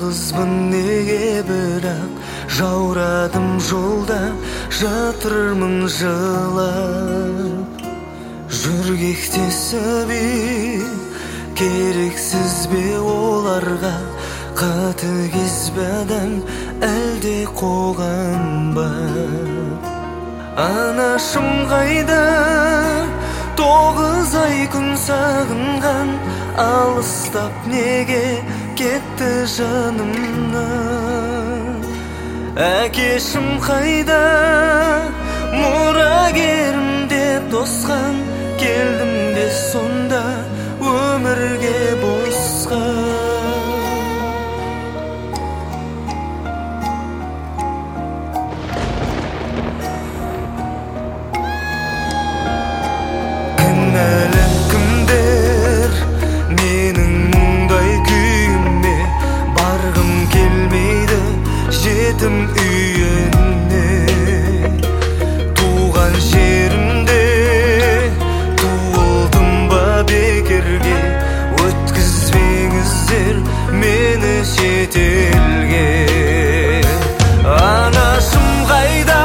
жалғызбын неге бірақ жаурадым жолда жатырмын жылап жүргектесіп керексіз бе оларға қатыгез бе адам әлде қоғам ба анашым қайда 9 ай күн сағынған алыстап неге кетті жанымнан әкешім қайда мұрагерім деп тосқан келдім де сонда өмірге босқа кінәлі кімдер менің мұндай күйіме барғым келмейді жетім үйіне туған жерімде туылдым ба бекерге өткізбеңіздер мені шетелге анашым қайда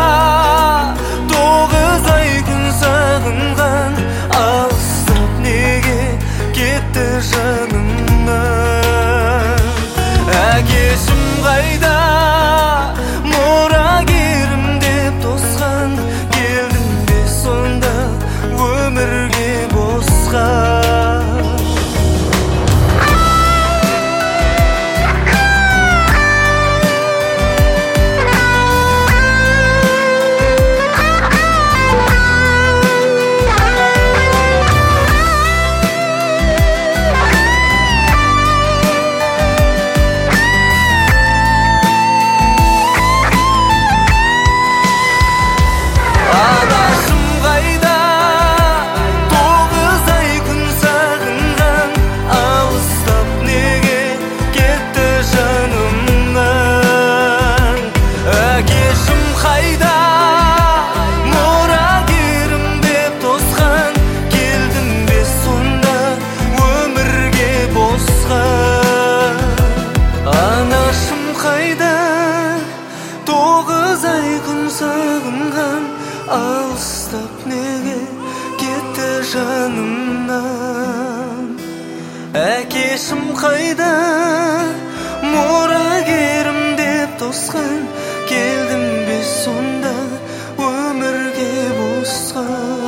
9 ай күн сағынған алыстап неге кетті жанымнан әкешім қайда мұрагерім деп тосқан келдім бе сонда өмірге босқа алыстап неге кетті жанымнан әкешім қайда мұрагерім деп тосқан келдім бе сонда өмірге босқа